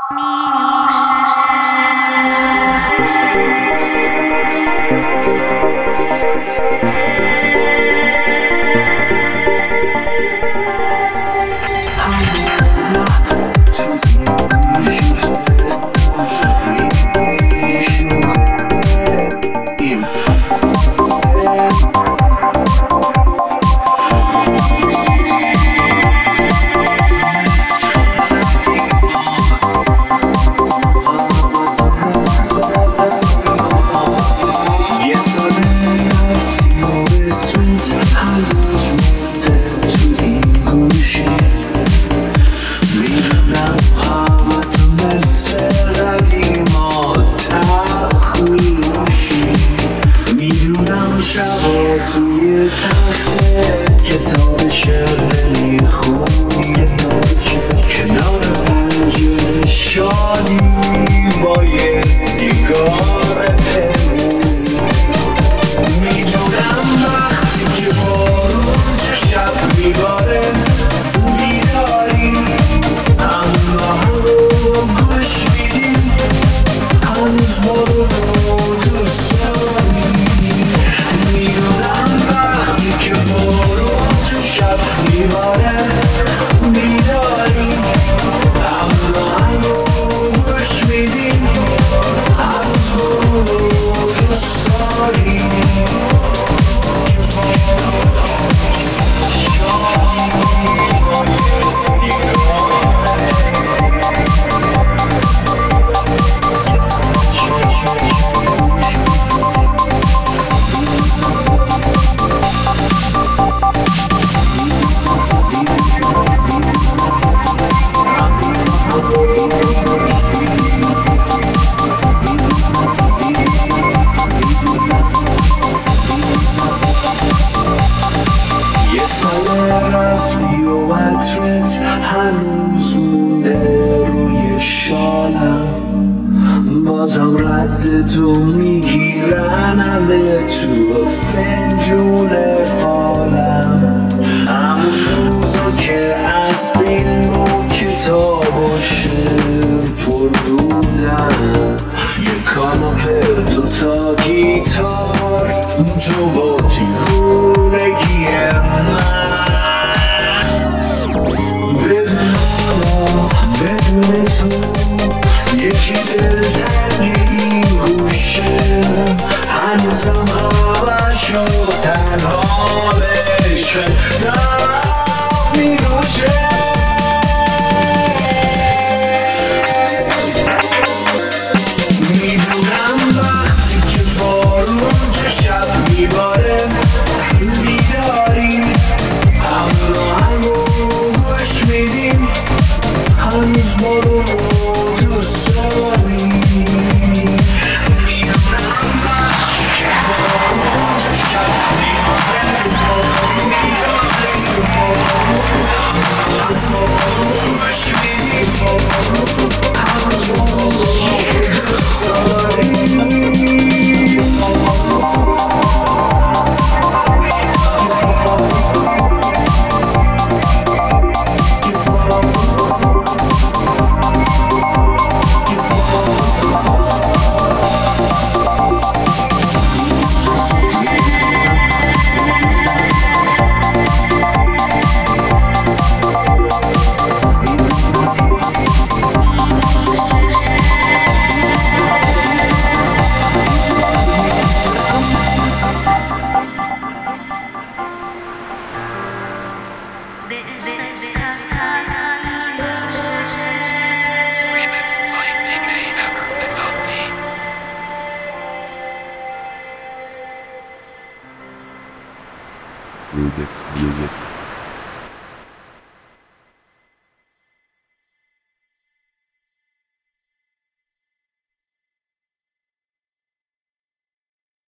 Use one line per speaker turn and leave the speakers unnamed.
توی تخت کتاب شعر نمیخونی، کنار پنجره شادی با یه سیگار پنهون. میدونم وقتی که بارون تو شب میباره بیداری، اما همو گوش میدیم، هنوز ما رو دوست داری. میدونم وقتی که بارون تو شب میباره بیداری، اما همو گوش میدیم، هنوز ما رو دوست داری. رفتی و عطرت هنوز مونده روی شالم، بازم رد تو میگیرن همه تو فنجون فالم. همون روزا که از فیلم و کتاب و شعر پر بودم، یه کاناپه دوتا گیتار تو با دیوونگی من. بدون تو یکی دلتنگ این گوشه، هنوزم خوابش و تنها بشه دارم میروشه. میدونم وقتی که بارون تو شب میباره بیداری، اما همو گوش میدیم، هنوز ما رو دوست داری. میدونم وقتی که بارون تو شب میباره بیداری، اما گوش میدیم، هنوز ما رو دوست داری.
Rubik's Music.